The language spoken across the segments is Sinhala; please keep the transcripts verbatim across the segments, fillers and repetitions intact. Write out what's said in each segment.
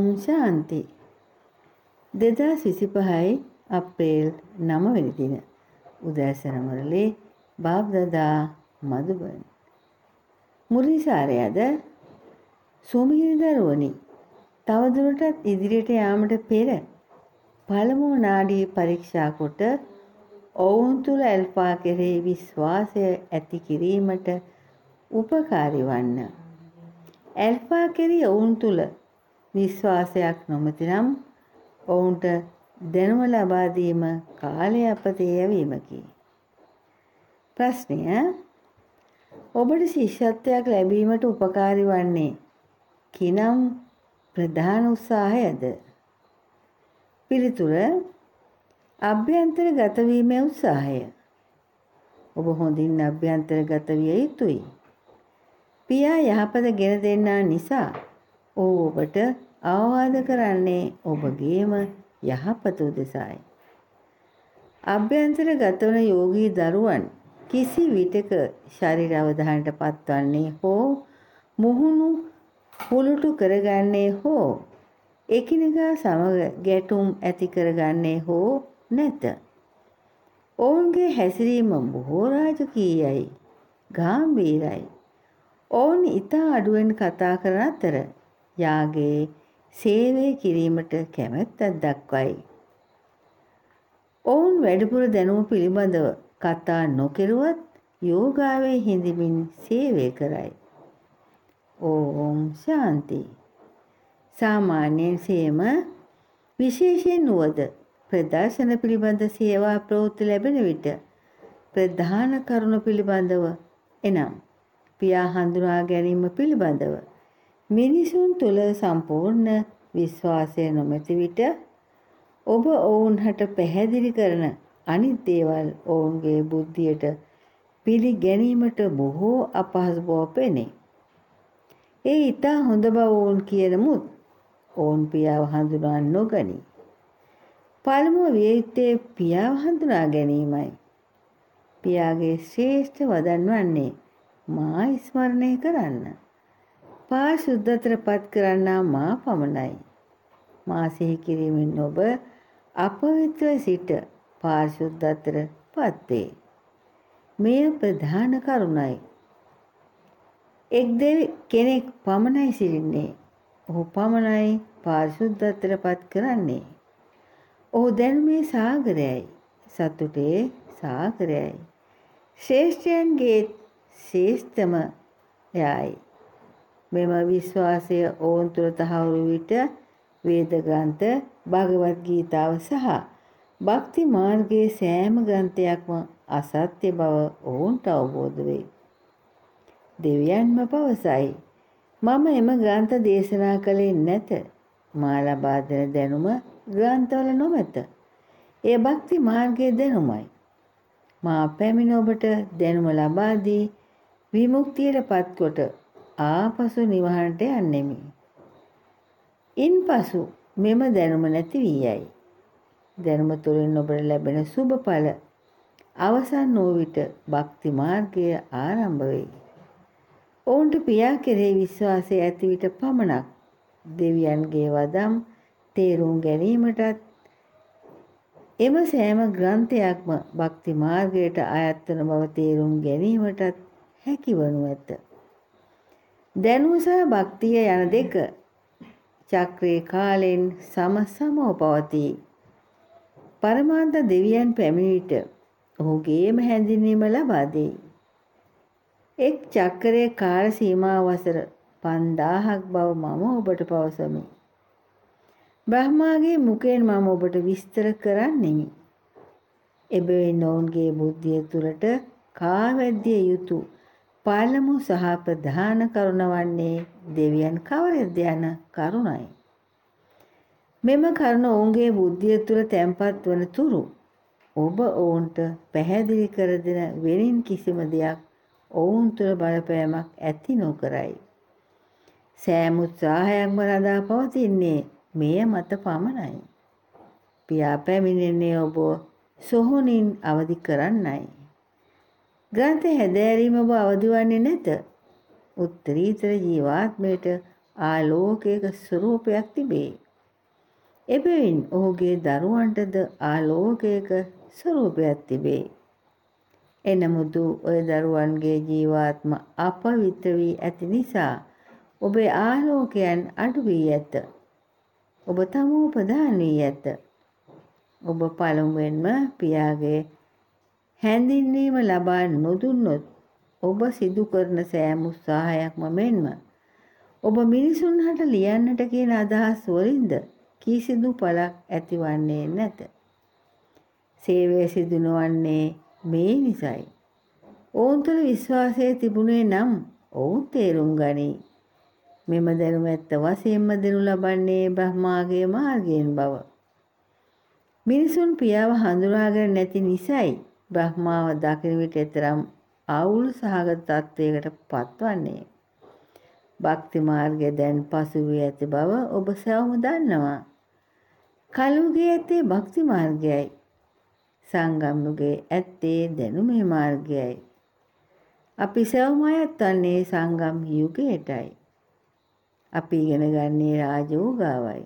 ඕම් ශාන්ති. දෙදාස් විසිපහයි අප්‍රේල් නව වෙනි දින. උදෑසන මුරලී බාබ්දදා මදුබන්. මුරලිසාරයද සුමිහිරි දරුවනි, තවදුරටත් ඉදිරියට යාමට පෙර පළමුව නාඩී පරීක්ෂා කොට ඔවුන් තුළ ඇල්ෆා කෙරෙහි විශ්වාසය ඇති කිරීමට උපකාරී වන්න. ඇල්ෆා කෙරෙහි ඔවුන් තුළ විශ්වාසයක් නොමැති නම් ඔවුන්ට දැනුම ලබා දීම කාලයාපතේ යැවීමකි. ප්‍රශ්නය: ඔබට ශිෂ්‍යත්වයක් ලැබීමට උපකාරී වන්නේ කිනම් ප්‍රධාන උත්සාහයද? පිළිතුර: අභ්‍යන්තරගත වීමේ උත්සාහය. ඔබ හොඳින් අභ්‍යන්තරගත විය යුතුයි. පියා යහපත ගෙන දෙන්නා නිසා ඔහු ඔබට අවවාද කරන්නේ ඔබගේම යහපත උදෙසායි. අභ්‍යන්තරගත වන යෝගී දරුවන් කිසි විටක ශරීර අවධානයට පත්වන්නේ හෝ මුහුණු හුළුටු කරගන්නේ හෝ එකිනෙකා සමග ගැටුම් ඇති කරගන්නේ හෝ නැත. ඔවුන්ගේ හැසිරීම බොහෝ රාජකීයයි, ගාම්භීරයි. ඔවුන් ඉතා අඩුවෙන් කතා කරන අතර යාගේ සේවය කිරීමට කැමැත්තක් දක්වයි. ඔවුන් වැඩිපුර දැනුම පිළිබඳව කතා නොකරුවත් යෝගාවේ හිඳමින් සේවය කරයි. ඕම් ශාන්ති. සාමාන්‍යයෙන් සේම විශේෂයෙන් වුවද ප්‍රදර්ශන පිළිබඳ සේවා ප්‍රවෘත්ති ලැබෙන විට ප්‍රධාන කරුණ පිළිබඳව, එනම් පියා හඳුනා ගැනීම පිළිබඳව මිනිසුන් තුළ සම්පූර්ණ විශ්වාසය නොමැති විට ඔබ ඔවුන්හට පැහැදිලි කරන අනිත් දේවල් ඔවුන්ගේ බුද්ධියට පිළිගැනීමට බොහෝ අපහසු බව පෙනේ. ඒ ඉතා හොඳ බව ඔවුන් කියනමුත් ඔවුන් පියාව හඳුනා නොගනී. පළමුව විය යුත්තේ පියාව හඳුනා ගැනීමයි. පියාගේ ශ්‍රේෂ්ඨ වදන් වන්නේ මා ස්මරණය කරන්න. පාරිශුද්ධත්වයට පත් කරන්නා මා පමණයි. මා සිහි කිරීමෙන් ඔබ අපවිත්‍ර සිට පාරිශුද්ධත්වයට පත් වේ. මෙය ප්‍රධාන කරුණයි. එක් දෙවි කෙනෙක් පමණයි සිටින්නේ. ඔහු පමණයි පාරිශුද්ධත්වයට පත් කරන්නේ. ඔහු දැනුමේ සාගරයයි, සතුටේ සාගරයයි, ශ්‍රේෂ්ඨයන්ගේ ශ්‍රේෂ්ඨම යයි. මෙම විශ්වාසය ඔවුන් තුළ තහවුරු විට වේද ග්‍රන්ථ, භගවත් ගීතාව සහ භක්ති මාර්ගයේ සෑම ග්‍රන්ථයක්ම අසත්‍ය බව ඔවුන්ට අවබෝධ වේ. දෙවියන්ම පවසයි, මම එම ග්‍රන්ථ දේශනා කළේ නැත. මා ලබා දෙන දැනුම ග්‍රන්ථවල නොමැත. එය භක්ති මාර්ගයේ දැනුමයි. මා පැමිණ ඔබට දැනුම ලබා දී විමුක්තියට පත්කොට ආපසු නිවහනට යන්නෙමි. ඉන්පසු මෙම දැනුම නැති වී යයි. දැනුම තුළින් ඔබට ලැබෙන සුබ ඵල අවසන් වූ විට භක්ති මාර්ගය ආරම්භ වෙයි. ඔවුන්ට පියා කෙරෙහි විශ්වාසය ඇති විට පමණක් දෙවියන්ගේ වදම් තේරුම් ගැනීමටත් එම සෑම ග්‍රන්ථයක්ම භක්ති මාර්ගයට අයත් වන බව තේරුම් ගැනීමටත් හැකිවනු ඇත. දැනුම සහ භක්තිය යන දෙක චක්‍රේ කාලෙන් සම සමව පවතී. පරමාන්ත දෙවියන් පැමිණි විට ඔහුගේම හැඳින්වීම ලබා දෙයි. එක් චක්‍රයේ කාල සීමාව වසර පන්දාහක් බව මම ඔබට පවසමි. බ්‍රහ්මාගේ මුඛයෙන් මම ඔබට විස්තර කරන්නෙමි. එබැවින් ඔවුන්ගේ බුද්ධිය තුළට කාවැද්දිය යුතු පළමු සහ ප්‍රධාන කරුණ වන්නේ දෙවියන් කවරෙක්ද යන කරුණයි. මෙම කරුණ ඔවුන්ගේ බුද්ධිය තුළ තැන්පත් වන තුරු ඔබ ඔවුන්ට පැහැදිලි කර දෙන වෙනින් කිසිම දෙයක් ඔවුන් තුළ බලපෑමක් ඇති නොකරයි. සෑම උත්සාහයක්ම රඳා පවතින්නේ මෙය මත පමණයි. පියා පැමිණෙන්නේ ඔබ සොහොනින් අවදි කරන්නයි. ග්‍රන්ථ හැදෑරීම ඔබ අවදි වන්නේ නැත. උත්තරීතර ජීවාත්මයට ආලෝකයක ස්වરૂපයක් තිබේ. එබැවින් ඔහුගේ දරුවන්ටද ආලෝකයක ස්වરૂපයක් තිබේ. එනමුදු ඔය දරුවන්ගේ ජීවාත්ම අපවිත්‍ර වී ඇති නිසා ඔබේ ආලෝකයන් අඩු වී ඇත. ඔබ තමෝපදාන වී ඇත. ඔබ පළමුවෙන්ම පියාගේ හැඳින්වීම ලබා නොදුන්නොත් ඔබ සිදු කරන සෑම උත්සාහයක්ම මෙන්ම ඔබ මිනිසුන් හට ලියන්නට කියන අදහස් වලින්ද කිසිදු පළක් ඇතිවන්නේ නැත. සේවය සිදු නොවන්නේ මේ නිසයි. ඔවුන් තුළ විශ්වාසය තිබුණේ නම් ඔවුන් තේරුම් ගනී. මෙම දැනුම ඇත්ත වශයෙන්ම දෙනු ලබන්නේ බ්‍රහ්මාගේ මාර්ගයෙන් බව. මිනිසුන් පියාව හඳුනාගෙන නැති නිසයි බ්‍රහ්මාව දකින විට එතරම් අවුල් සහගත තත්වයකට පත්වන්නේ. භක්ති මාර්ගය දැන් පසු වී ඇති බව ඔබ සැවම දන්නවා. කලුගේ ඇත්තේ භක්ති මාර්ගයයි. සංගම් යුගයේ ඇත්තේ දැනුමේ මාර්ගයයි. අපි සැවම අයත් වන්නේ සංගම් යුගයටයි. අපි ඉගෙන ගන්නේ රාජෝගාවයි.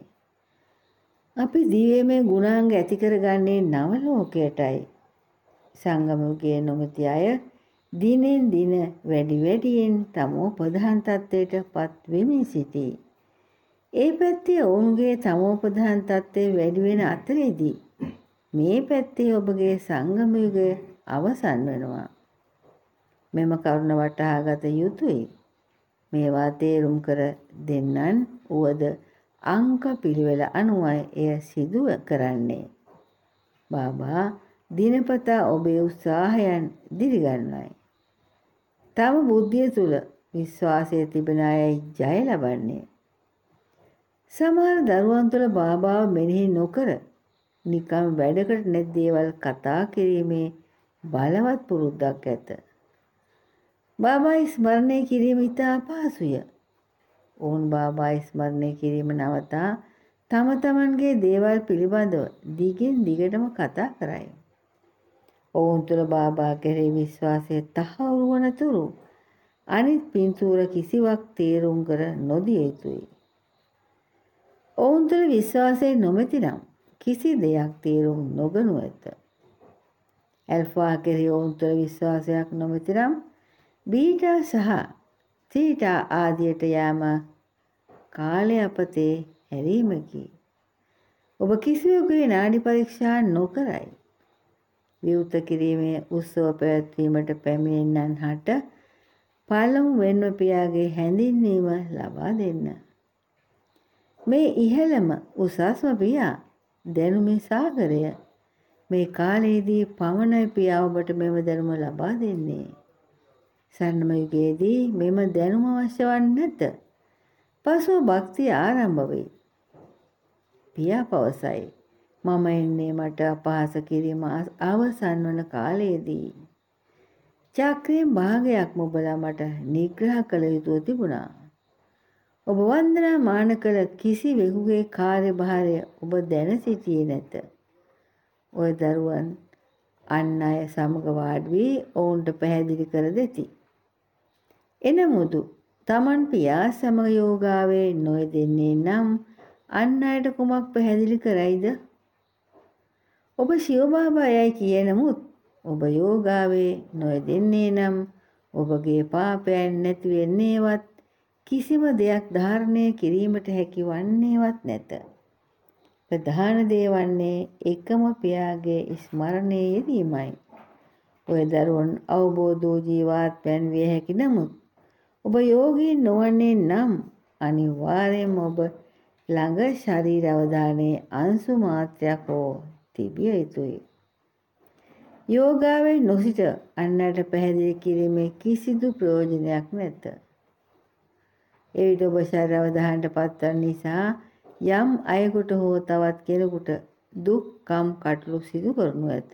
අපි දිව්‍යමය ගුණාංග ඇති කරගන්නේ නව ලෝකයටයි. සංගම යුගයේ නොමැති අය දිනෙන් දින වැඩි වැඩියෙන් තමෝ ප්‍රධාන තත්ත්වයට පත් වෙමින් සිටී. ඒ පැත්තේ ඔවුන්ගේ තමෝ ප්‍රධාන තත්ත්වය වැඩි වෙන අතරේදී මේ පැත්තේ ඔබගේ සංගම යුගය අවසන් වෙනවා. මෙම කරුණ වටහා ගත යුතුයි. මේවා තේරුම් කර දෙන්නන් උවද අංක පිළිවෙල අනුවයි එය සිදු කරන්නේ. බාබා දිනපතා ඔබේ උත්සාහයන් දිරිගන්වයි. තම බුද්ධිය තුළ විශ්වාසය තිබෙන අයයි ජය ලබන්නේ. සමහර දරුවන් තුළ බාබාව මෙනෙහි නොකර නිකම් වැඩකට නැති දේවල් කතා කිරීමේ බලවත් පුරුද්දක් ඇත. බාබා ස්මරණය කිරීම ඉතා අපහසුය. ඔවුන් බාබා ස්මරණය කිරීම නවතා තම තමන්ගේ දේවල් පිළිබඳව දිගින් දිගටම කතා කරයි. ඔවුන් තුළ බාබා කෙරෙහි විශ්වාසය තහවුරු වන තුරු අනිත් පින්තූර කිසිවක් තේරුම් කර නොදිය යුතුයි. ඔවුන් තුළ විශ්වාසය නොමැති නම් කිසි දෙයක් තේරුම් නොගනු ඇත. ඇල්ෆා කෙරෙහි ඔවුන් තුළ විශ්වාසයක් නොමැති නම් බීටා සහ තීටා ආදියට යාම කාලය අපතේ හැරීමකි. ඔබ කිසිවෙකුගේ නාඩි පරීක්ෂා නොකරයි. විවෘත කිරීමේ උත්සව පැවැත්වීමට පැමිණෙන්නන් හට පළමු වෙන්ව පියාගේ හැඳින්වීම ලබා දෙන්න. මේ ඉහළම උසස්ම පියා දැනුමේ සාගරය. මේ කාලයේදී පමණයි පියා ඔබට මෙම දැනුම ලබා දෙන්නේ. සන්නම යුගයේදී මෙම දැනුම අවශ්‍ය වන්නේ නැත. පසුව භක්තිය ආරම්භ වෙයි. පියා පවසයි. මම එන්නේ මට අපහාස කිරීම අවසන් වන කාලයේදී. චක්‍රයෙන් භාගයක්ම ඔබලා මට නිග්‍රහ කළ යුතුව තිබුණා. ඔබ වන්දනා මාන කළ කිසිවෙකුගේ කාර්යභාරය ඔබ දැන සිටියේ නැත. ඔය දරුවන් අන් අය සමග වාඩි වී ඔවුන්ට පැහැදිලි කර දෙති. එනමුදු තමන් පියා සමග යෝගාවේ නොයෙදෙන්නේ නම් අන් අයට කුමක් පැහැදිලි කරයිද? ඔබ ශිව බාබා යයි කියනමුත් ඔබ යෝගාවේ නොයෙදෙන්නේ නම් ඔබගේ පාපයන් නැති වෙන්නේවත් කිසිම දෙයක් ධාරණය කිරීමට හැකි වන්නේවත් නැත. ප්‍රධාන දේ වන්නේ එකම පියාගේ ස්මරණයේ යෙදීමයි. ඔය දරුවන් අවබෝධ වූ ජීවාත්මයන් විය හැකි නමුත් ඔබ යෝගීන් නොවන්නේ නම් අනිවාර්යයෙන්ම ඔබ ළඟ ශරීර අවධානයේ අංශු මාත්‍රයක් හෝ තිබිය යුතුයි. යෝගාවේ නොසිට අන්නට පැහැදිලි කිරීමේ කිසිදු ප්‍රයෝජනයක් නැත. එවිට ඔබ ශරීර අවධානයට පත්වන නිසා යම් අයෙකුට හෝ තවත් කෙනෙකුට දුක් කම් කටළු සිදු කරනු ඇත.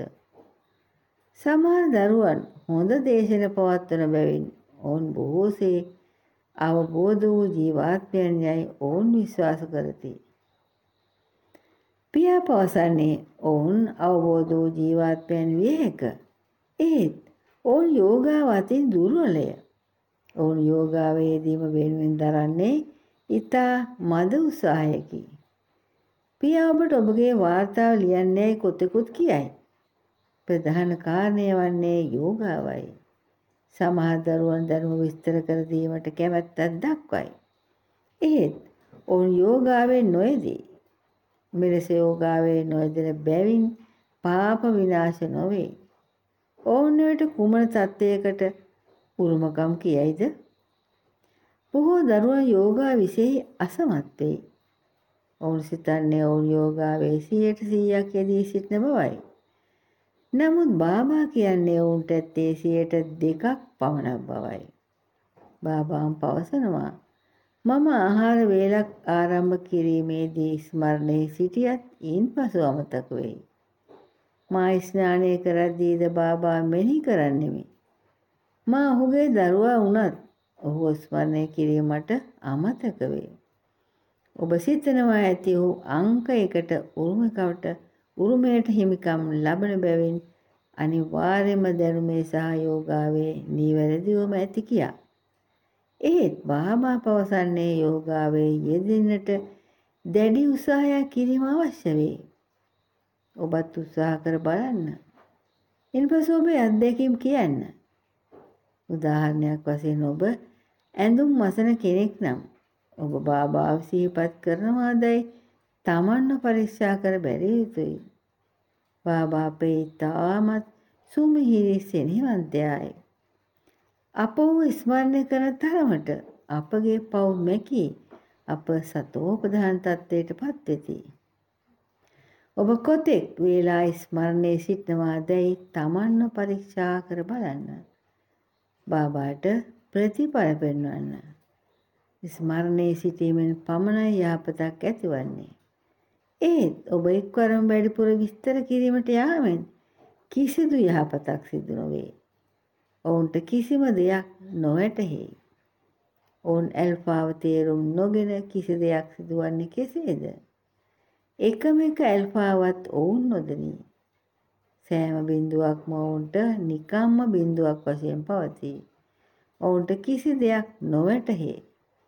සමහර දරුවන් හොඳ දේශන පවත්වන බැවින් ඔවුන් බොහෝසේ අවබෝධ වූ ජීවාත්මයන් යයි ඔවුන් විශ්වාස කරති. පියා පවසන්නේ ඔවුන් අවබෝධ වූ ජීවාත්මයන් විය හැක. ඒත් ඔවුන් යෝගාව අතින් දුර්වලය. ඔවුන් යෝගාවේදීම වෙනුවෙන් දරන්නේ ඉතා මද උත්සාහයකි. පියා ඔබට ඔබගේ වාර්තාව ලියන්නේ කොතෙකුත් කියයි. ප්‍රධාන කාරණය වන්නේ යෝගාවයි. සමහර දරුවන් ධර්ම විස්තර කර දීමට කැමැත්තක් දක්වයි. එහෙත් ඔවුන් යෝගාවෙන් නොයදී. මෙලෙස යෝගාවෙන් නොයදෙන බැවින් පාප විනාශ නොවේ. ඔවුන් වෙත කුමන තත්ත්වයකට උරුමකම් කියයිද? බොහෝ දරුවන් යෝගා විෂයෙහි අසමත් වෙයි. ඔවුන් සිතන්නේ ඔවුන් යෝගාවේ සියයට සීයක් යෙදී සිටින බවයි. නමුත් බාබා කියන්නේ ඔවුන්ට ඇත්තේ සියයට දෙකක් පමණක් බවයි. බාබාම් පවසනවා මම ආහාර වේලක් ආරම්භ කිරීමේදී ස්මරණයේ සිටියත් ඉන්පසු අමතක වෙයි. මා ස්නානය කරද්දීද බාබා මෙනෙහි කරන්නෙමි. මා ඔහුගේ දරුවා වුණත් ඔහු ස්මරණය කිරීමට අමතක වේ. ඔබ සිතනවා ඇති ඔහු අංක එකට උරුමකට උරුමයට හිමිකම් ලබන බැවින් අනිවාර්යයෙන්ම දැනුමේ සහ යෝගාවේ නිවැරදිවම ඇති කියා. ඒත් බාබා පවසන්නේ යෝගාවේ යෙදෙන්නට දැඩි උත්සාහයක් කිරීම අවශ්‍ය වේ. ඔබත් උත්සාහ කර බලන්න. ඉන්පසු ඔබේ අත්දැකීම් කියන්න. උදාහරණයක් වශයෙන් ඔබ ඇඳුම් මසන කෙනෙක් නම් ඔබ බාබාව සිහිපත් කරනවාදයි තමන්ව පරීක්ෂා කර බැලිය යුතුයි. බාබා අපේ තාමත් සුමිහිරි සෙනෙහවන්තයායි. අප ඔහු ස්මරණය කරන තරමට අපගේ පව් මැකී අප සතෝපදාන තත්ත්වයට පත් වෙති. ඔබ කොතෙක් වේලා ස්මරණයේ සිටනවාදයි තමන්ව පරීක්ෂා කර බලන්න. බාබාට ප්‍රතිඵල පෙන්වන්න. ස්මරණයේ සිටීමෙන් පමණයි යහපතක් ඇතිවන්නේ. ඒත් ඔබ එක්වරම වැඩිපුර විස්තර කිරීමට යාමෙන් කිසිදු යහපතක් සිදු නොවේ. ඔවුන්ට කිසිම දෙයක් නොවැටහෙයි. ඔවුන් ඇල්ෆාව තේරුම් නොගෙන කිසි දෙයක් සිදුවන්නේ කෙසේද? එකම එක ඇල්ෆාවත් ඔවුන් නොදනී. සෑම බිඳුවක්ම ඔවුන්ට නිකම්ම බිඳුවක් වශයෙන් පවතී. ඔවුන්ට කිසි දෙයක් නොවැටහේ.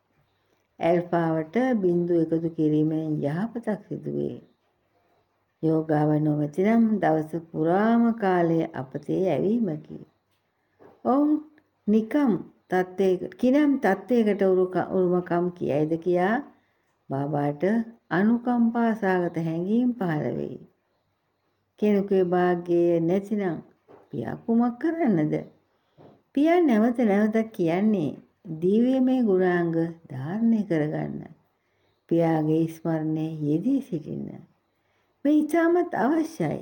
ඇල්ෆාවට බිඳු එකතු කිරීමෙන් යහපතක් සිදුවේ. යෝගාව නොමැතිනම් දවස පුරාම කාලය අපතේ ඇවීමකි. ඔවුන් නිකම් තත්ත්වයකට කිනම් තත්ත්වයකට උරුමකම් කියයිද කියා බාබාට අනුකම්පා සහගත හැඟීම් පහළ වෙයි. කෙනෙකුගේ භාග්‍යය නැතිනම් පියා කුමක් කරන්නද? පියා නැවත නැවතත් කියන්නේ දිව්‍යමය ගුණාංග ධාරණය කරගන්න. පියාගේ ස්මරණයේ යෙදී සිටින්න. මේ ඉතාමත් අවශ්‍යයි.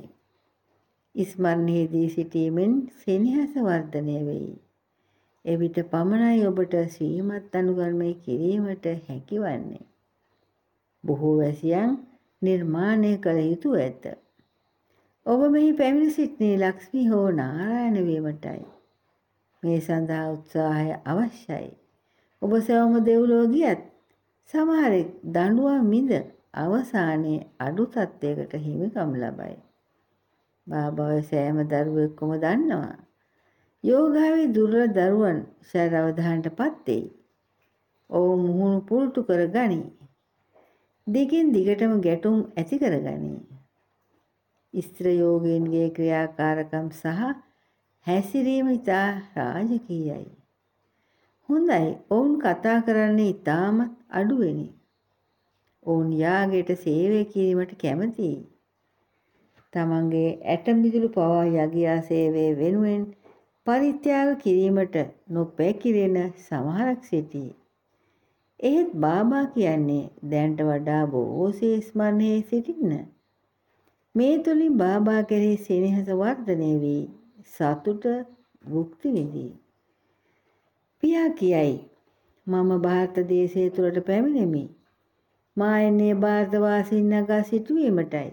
ස්මරණයේදී සිටීමෙන් සෙනෙහස වර්ධනය වෙයි. එවිට පමණයි ඔබට ශ්‍රීමත් අනුගමනය කිරීමට හැකිවන්නේ. බොහෝ වැසියන් නිර්මාණය කළ යුතු ඇත. ඔබ මෙහි පැමිණ සිටින්නේ ලක්ෂ්මී හෝ නාරායණ වීමටයි. මේ සඳහා උත්සාහය අවශ්‍යයි. ඔබ සවම දෙව්ලොව ගියත් සමහරෙක් දඬුවම් මිද අවසානයේ අඩු තත්ත්වයකට හිමිකම් ලබයි. බාබාව සෑම දරුවෙක්ම දන්නවා. යෝගාවේ දුර්වල දරුවන් ශරීර අවධානයට පත් වෙයි. ඔවුන් මුහුණු පුරුටු කර ගනී. දිගින් දිගටම ගැටුම් ඇති කර ගනී. ස්ත්‍ර යෝගීන්ගේ ක්‍රියාකාරකම් සහ හැසිරීම ඉතා රාජකීයයි. හොඳයි, ඔවුන් කතා කරන්නේ ඉතාමත් අඩුවෙනි. ඔවුන් යාගයට සේවය කිරීමට කැමතියි. තමන්ගේ ඇටමිදුළු පවා යගියා සේවය වෙනුවෙන් පරිත්‍යාග කිරීමට නොපැකිලෙන සමහරක් සිටී. එහෙත් බාබා කියන්නේ දැනට වඩා බොහෝසේ ස්මරණයේ සිටින්න. මේ තුලින් බාබා කෙරෙහි සෙනෙහස වර්ධනය වී සතුට භුක්ති විඳී. පියා කියයි මම ಭಾರತ දේශය තුළට පැමිණෙමි. මා එන්නේ ಭಾರತ වාසීන් නගා සිටුවීමටයි.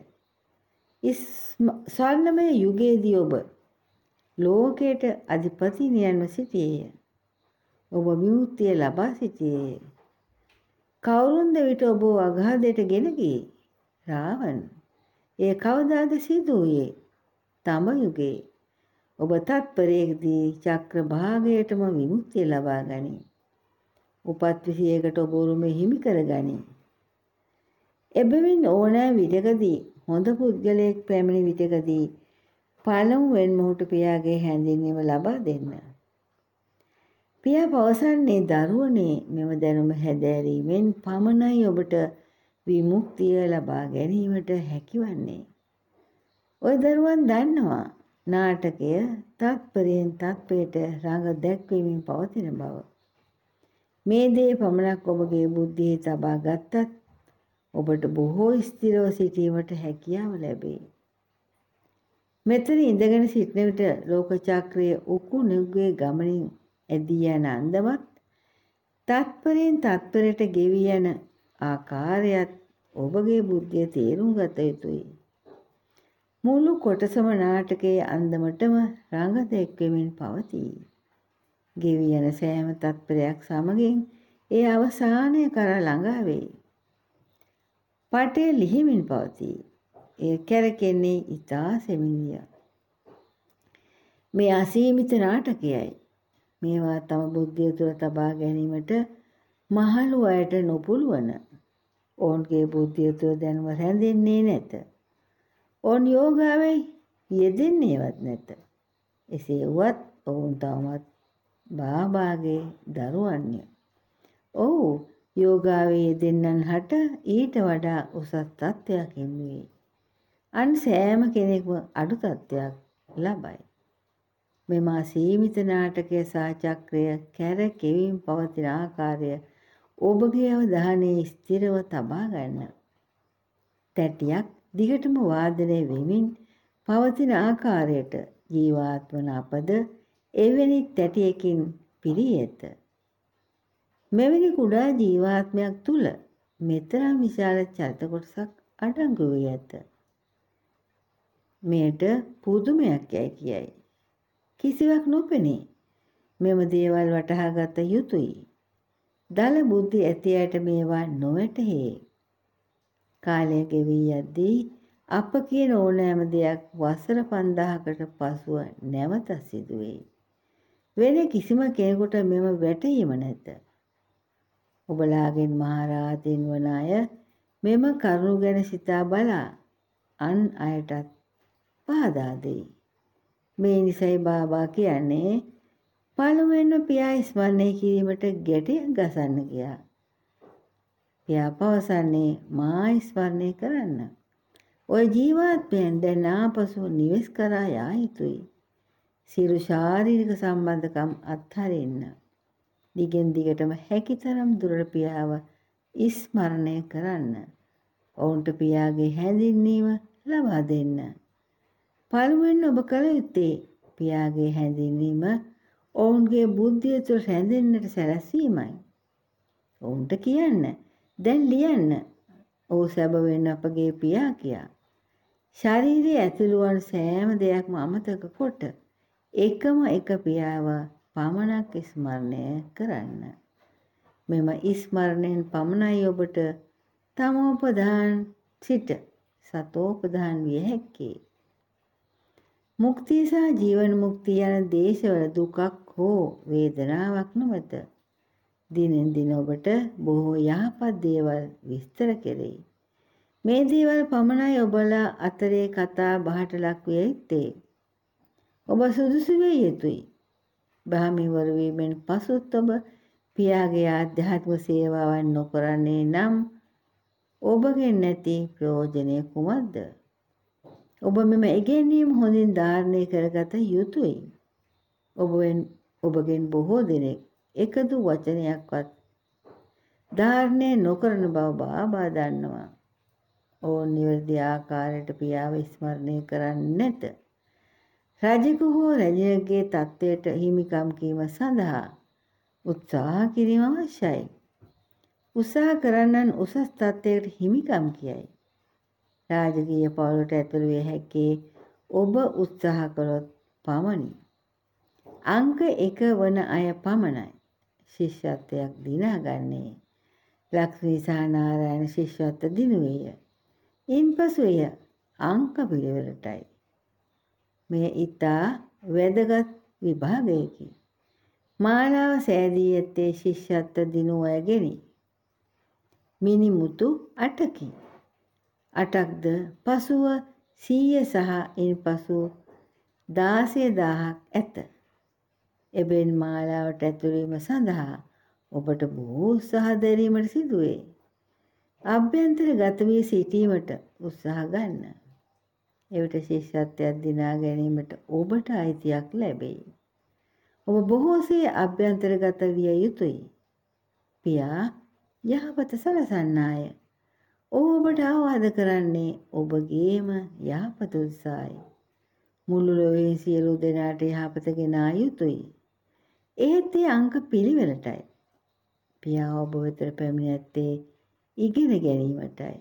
ස්වර්ණමය යුගයේදී ඔබ ලෝකයට අධිපතිනියන්ව සිටියේය. ඔබ විමුක්තිය ලබා සිටියේය. කවුරුන්ද විට ඔබ අගාධයට ගෙන ගියේ? රාවණ. ඒ කවදාද සිදු වූයේ? තම යුගයේ. ඔබ තත්පරයේදී චක්‍ර භාගයටම විමුක්තිය ලබා ගනී. උපත් විසියකට ඔබ උරුමය හිමි කරගනී. එබැවින් ඕනෑ විටකදී හොඳ පුද්ගලයෙක් පැමිණි විටකදී පළමුවෙන් මොහුට පියාගේ හැඳින්වීම ලබා දෙන්න. පියා පවසන්නේ දරුවනේ මෙම දැනුම හැදෑරීමෙන් පමණයි ඔබට විමුක්තිය ලබා ගැනීමට හැකිවන්නේ. ඔය දරුවන් දන්නවා නාටකය තත්පරයෙන් තත්පරයට රඟ දැක්වීමෙන් පවතින බව. මේ දේ පමණක් ඔබගේ බුද්ධියේ තබා ගත්තත් ඔබට බොහෝ ස්ථිරව සිටීමට හැකියාව ලැබේ. මෙතන ඉඳගෙන සිටින විට ලෝක චක්‍රයේ උකුණුගේ ගමනින් ඇදී යන අන්දමත් තත්පරයෙන් තත්පරයට ගෙවි යන ආකාරයත් ඔබගේ බුද්ධිය තේරුම් ගත යුතුයි. මුළු කොටසම නාටකයේ අන්දමටම රඟ දැක්වෙමින් පවතී. ගෙවි යන සෑම තත්පරයක් සමගින් ඒ අවසානය කරා ළඟා වෙයි. පටය ලිහිමින් පවතී. එය කැරකෙන්නේ ඉතා සෙමිනිය. මේ අසීමිත නාටකයයි. මේවා තම බුද්ධිය තුළ තබා ගැනීමට මහලු අයට නොපුළුවන. ඔවුන්ගේ බුද්ධිය තුළ දැනුම රැඳෙන්නේ නැත. ඔවුන් යෝගාවේ යෙදෙන්නේවත් නැත. එසේ වුවත් ඔවුන් තවමත් බාබාගේ දරුවන්ය. ඔව් යෝගාවේ යෙදෙන්නන් හට ඊට වඩා උසස් තත්ත්වයක් හිමිවේ. අන් සෑම කෙනෙක්ම අඩු තත්ත්වයක් ලබයි. මෙම අසීමිත නාටකය සහ චක්‍රය කැරකෙමින් පවතින ආකාරය ඔබගේ අවධානයේ ස්ථිරව තබා ගන්න. තැටියක් දිගටම වාදනය වෙමින් පවතින ආකාරයට ජීවාත්මන අපද එවැනි තැටියකින් පිරී ඇත. මෙවැනි කුඩා ජීවාත්මයක් තුළ මෙතරම් විශාල චරිත කොටසක් අඩංගු වී ඇත. මෙයට පුදුමයක් යැයි කියයි. කිසිවක් නොපෙනේ. මෙම දේවල් වටහා ගත යුතුයි. දල බුද්ධි ඇති අයට මේවා නොවැටහේ. කාලය ගෙවී යද්දී අප කියන ඕනෑම දෙයක් වසර පන්දාහකට පසුව නැවත සිදුවේ. වෙන කිසිම කෙනෙකුට මෙම වැටහීම නැත. ඔබලාගෙන් මහරහතින් වන අය මෙම කරුණු ගැන සිතා බලා අන් අයටත් පහදා දෙයි. මේ නිසයි බාබා කියන්නේ පළමුවෙන්ම පියා ස්මරණය කිරීමට ගැටයක් ගසන්න ගියා. පියා පවසන්නේ මා ස්මරණය කරන්න. ඔය ජීවාත්මයන් දැන් ආපසු නිවෙස් කරා යා යුතුයි. සියලු ශාරීරික සම්බන්ධකම් අත්හරින්න. දිගින් දිගටම හැකිතරම් දුරට පියාව ස්මරණය කරන්න. ඔවුන්ට පියාගේ හැඳින්වීම ලබා දෙන්න. පළමුවෙන් ඔබ කළ යුත්තේ පියාගේ හැඳින්වීම ඔවුන්ගේ බුද්ධිය තුළ රැඳෙන්නට සැලැස්වීමයි. ඔවුන්ට කියන්න, දැන් ලියන්න, ඔහු සැබවින්ම අපගේ පියා කියා. ශරීරයේ ඇතුළු වන සෑම දෙයක්ම අමතක කොට එකම එක පියාව පමණක් ස්මරණය කරන්න. මෙම ස්මරණයෙන් පමණයි ඔබට තමෝපදාන සිට සතෝපදාන විය හැක්කේ. මුක්තිය සහ ජීවන මුක්තිය යන දේශවල දුකක් හෝ වේදනාවක් නොමැත. දිනෙන් දින ඔබට බොහෝ යහපත් දේවල් විස්තර කෙරෙයි. මේ දේවල් පමණයි ඔබලා අතරේ කතා බහට ලක් විය යුත්තේ. ඔබ සුදුසු විය යුතුයි. බ්‍රාහ්මීවර වීමෙන් පසුත් ඔබ පියාගේ ආධ්‍යාත්මික සේවාවන් නොකරන්නේ නම් ඔබගෙන් නැති ප්‍රයෝජනය කුමක්ද? ඔබ මෙම ඉගෙනීම හොඳින් ධාරණය කරගත යුතුයි. ඔබෙන් ඔබගෙන් බොහෝ දෙනෙක් එකදු වචනයක්වත් ධාරණය නොකරන බව බාබා දන්නවා. ඔවුන් නිවැරදි ආකාරයට පියාව ස්මරණය කරන්නේ නැත. රජෙකු හෝ රජුගේ තත්ත්වයට හිමිකම් කීම සඳහා උත්සාහ කිරීම අවශ්‍යයි. උත්සාහ කරන්නන් උසස් තත්ත්වයකට හිමිකම් කියයි. රාජකීය පවුලට ඇතුළු විය හැක්කේ ඔබ උත්සාහ කළොත් පමණි. අංක එක වන අය පමණයි ශිෂ්‍යත්වයක් දිනාගන්නේ. ලක්ෂ්මී සහ නාරායණ ශිෂ්‍යත්ව දිනුවේය. ඉන්පසු එය අංක පිළිවෙලටයි. මෙය ඊටා වැදගත් විභාගයකි. මාලාව සෑදී ඇත්තේ ශිෂ්‍යත්ව දිනු අයගෙනි. මිනිමුතු අටකි. අටක්ද පසුව සීය සහ ඉන් පසු දාසය දාහක් ඇත. එබැවින් මාලාවට ඇතුළීම සඳහා ඔබට බොහෝ උත්සාහ දැරීමට සිදුවේ. අභ්‍යන්තරගත වී සිටීමට උත්සාහ ගන්න. එවිට ශිෂ්‍යත්වයක් දිනා ගැනීමට ඔබට අයිතියක් ලැබෙයි. ඔබ බොහෝසේ අභ්‍යන්තරගත විය යුතුයි. පියා යහපත සලසන්නාය. ඔබට අවවාද කරන්නේ ඔබගේම යහපත උදෙසායි. මුළු ලොවේ සියලු දෙනාට යහපත ගෙනා යුතුයි. ඒත් ඒ අංක පිළිවෙලටයි. පියා ඔබ වෙතට පැමිණ ඇත්තේ ඉගෙන ගැනීමටයි.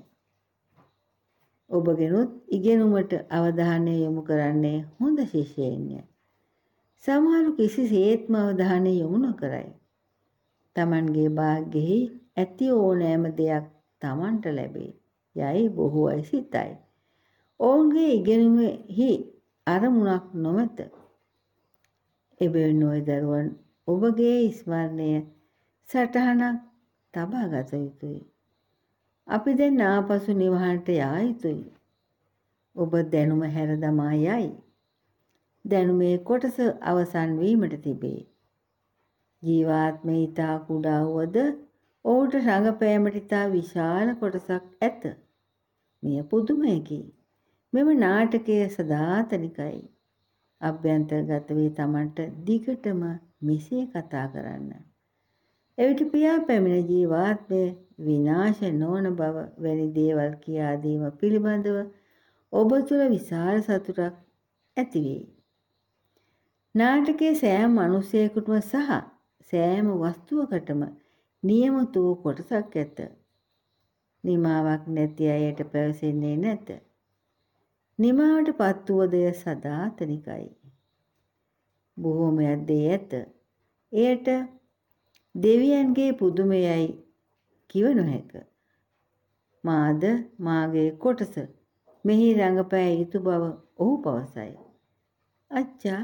ඔබගෙනුත් ඉගෙනුමට අවධානය යොමු කරන්නේ හොඳ ශිෂ්‍යයින්ය. සමහරු කිසිසේත්ම අවධානය යොමු නොකරයි. Tamanගේ භාග්‍යෙහි ඇති ඕනෑම දෙයක් Tamanට ලැබේ යයි බොහෝ අය සිතයි. ඔවුන්ගේ ඉගෙනුමෙහි අරමුණක් නොමැත. එබැවින් ඔය දරුවන් ඔබගේ ස්මරණය සටහනක් තබා ගත යුතුයි. අපි දැන් ආපසු නිවහනට යා යුතුයි. ඔබ දැනුම හැර දමා යයි. දැනුමේ කොටස අවසන් වීමට තිබේ. ජීවාත්මය ඉතා කුඩා වුවද ඔහුට රඟපෑමට ඉතා විශාල කොටසක් ඇත. මෙය පුදුමයකි. මෙම නාටකය සදාතනිකයි. අභ්‍යන්තරගත වී Tamanට දිගටම මෙසේ කතා කරන්න. එවිට පියා පැමිණ ජීවාත්මය විනාශ නොවන බව වැනි දේවල් කියා දීම පිළිබඳව ඔබ තුළ විශාල සතුටක් ඇති වෙයි. නාටකයේ සෑම මිනිසෙකුටම සහ සෑම වස්තුවකටම නියමිත වූ කොටසක් ඇත. නිමාවක් නැති අයට පැවසෙන්නේ නැත. නිමාවට පත් වූ දෙය සදාතනිකයි. බොහෝමයක් දේ ඇත. එයට දෙවියන්ගේ පුදුමයයි කිව නොහැක. මාද මාගේ කොටස මෙහි රඟපෑ යුතු බව ඔහු පවසයි. අච්චා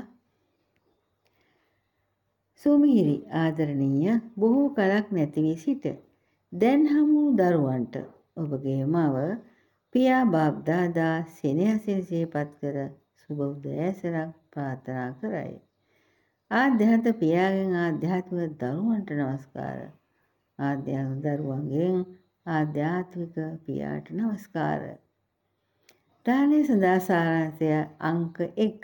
සුමිහිරි ආදරණීය බොහෝ කලක් නැති වී සිට දැන් හමු දරුවන්ට ඔබගේ මව පියා බාප් දාදා සෙනෙහසින් සිහිපත් කර සුබ උදෑසනක් ප්‍රාර්ථනා කරයි. ආධ්‍යාත්මික පියාගෙන් ආධ්‍යාත්මික දරුවන්ට නමස්කාර. ආධ්‍යාත්මික දරුවන්ගෙන් ආධ්‍යාත්මික පියාට නමස්කාර. දානයේ සඳහා සාරාංශය අංක එක.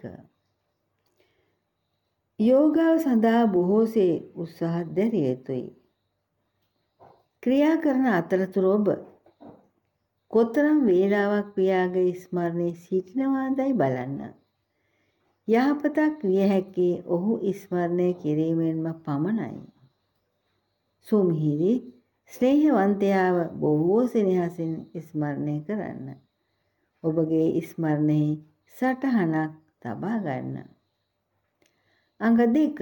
යෝගාව සඳහා බොහෝසේ උත්සාහ දැරිය යුතුයි. ක්‍රියා කරන අතරතුර ඔබ කොතරම් වේලාවක් පියාගේ ස්මරණයේ සිටිනවාදයි බලන්න. යහපතක් විය හැකි ඔහු ස්මරණය කිරීමෙන්ම පමණයි. සුමිහිරි ස්නේහවන්තයාව බොහෝ සෙනෙහසින් ස්මරණය කරන්න. ඔබගේ ස්මරණයේ සටහනක් තබා ගන්න. අංග දෙක.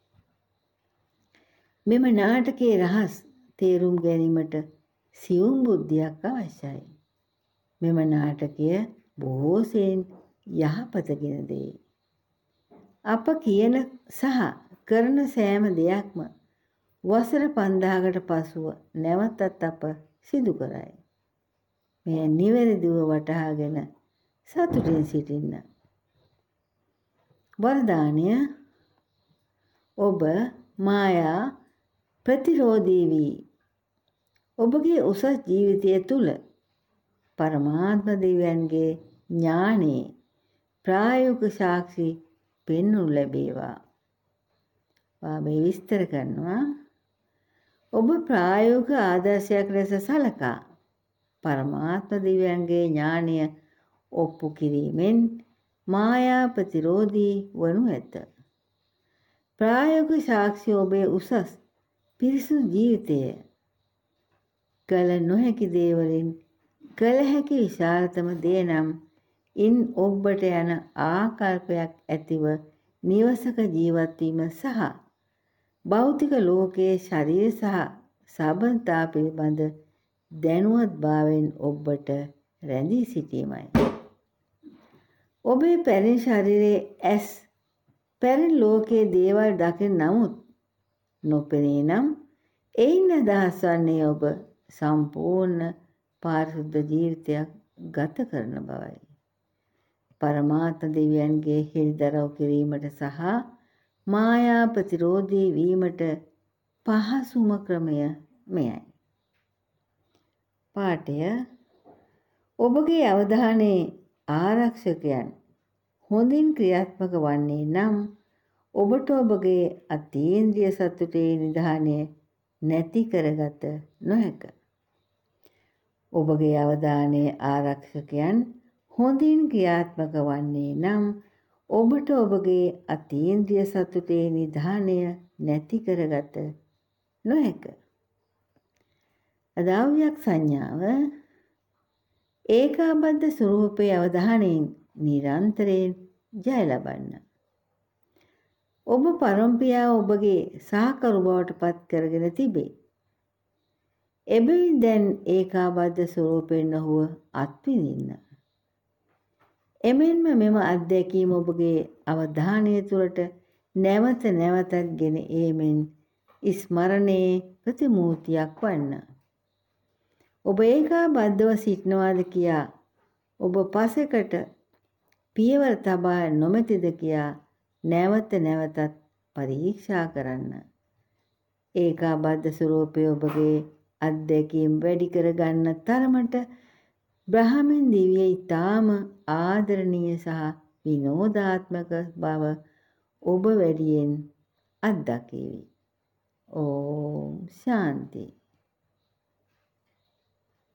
මෙම නාටකයේ රහස් තේරුම් ගැනීමට සියුම් බුද්ධියක් අවශ්‍යයි. මෙම නාටකය බොහෝ සෙයින් යහපත ගෙන දෙයි. අප කියන සහ කරන සෑම දෙයක්ම වසර පන්දාහකට පසුව නැවතත් අප සිදු කරයි. මෙය නිවැරදිව වටහාගෙන සතුටින් සිටින්න. වරදානය ඔබ මායා ප්‍රතිරෝධී වී ඔබගේ උසස් ජීවිතය තුළ පරමාත්ම දෙවියන්ගේ ඥානයේ ප්‍රායෝගික සාක්ෂි පෙන්වනු ලැබේවා. මේ විස්තර කරනවා. ඔබ ප්‍රායෝගික ආදර්ශයක් ලෙස සලකා පරමාත්ම දෙවියන්ගේ ඥානය ඔප්පු කිරීමෙන් මායා ප්‍රතිරෝධී වනු ඇත. ප්‍රායෝගික සාක්ෂි ඔබේ උසස් පිරිසුදු ජීවිතය කල නොහැකි දේවලින් කල හැකි විශාලතම දේ නම් ඉන් ඔබට යන ආකල්පයක් ඇතිව නිවසක ජීවත් වීම සහ භෞතික ලෝකයේ ශරීර සහ සබඳතා පිළිබඳ දැනුවත්භාවයෙන් ඔබට රැඳී සිටීමයි. ඔබේ පැරණි ශරීරයේ ඇස් පැරණි ලෝකයේ දේවල් දකින නමුත් නොපෙනේ නම් එයින් අදහස් වන්නේ ඔබ සම්පූර්ණ පාරිශුද්ධ ජීවිතයක් ගත කරන බවයි. පරමාත්ම දෙවියන්ගේ හෙළිදරව් කිරීමට සහ මායා ප්‍රතිරෝධී වීමට පහසුම ක්‍රමය මෙයයි. පාඨය ඔබගේ අවධානයේ ආරක්ෂකයන් හොඳින් ක්‍රියාත්මක වන්නේ නම් ඔබට ඔබගේ අතීන්ද්‍රිය සතුටේ නිධානය නැති කරගත නොහැක. ඔබගේ අවධානයේ ආරක්ෂකයන් හොඳින් ක්‍රියාත්මක වන්නේ නම් ඔබට ඔබගේ අතීන්ද්‍රිය සතුටේ නිධානය නැති කරගත නොහැක. අදාව්‍යක් සංඥාව ඒකාබද්ධ ස්වરૂපයේ අවධානයෙන් නිරන්තරයෙන් ජය ලබන්න. ඔබ පරම්පියාව ඔබගේ සහකරු බවට පත් කරගෙන තිබේ. එබැවින් දැන් ඒකාබද්ධ ස්වરૂපයෙන් ඔහුව අත්විඳින්න. එමෙන්ම මෙම අත්දැකීම ඔබගේ අවධානය තුළට නැවත නැවතත් ගෙන ඒමෙන් ස්මරණයේ ප්‍රතිමූර්තියක් වන්න. ඔබ ඒකාබද්ධව සිටිනවාද කියා ඔබ පසෙකට පියවර තබා නොමැතිද කියා නැවත නැවතත් පරීක්ෂා කරන්න. ඒකාබද්ධ ස්වરૂපය ඔබගේ අත්දැකීම් වැඩි කරගන්න තරමට බ්‍රහ්මෙන් දිවිය ඊටාම ආදරණීය සහ විනෝදාත්මක බව ඔබ වැඩියෙන් අත්දකීවි. ඕම් ශාන්ති.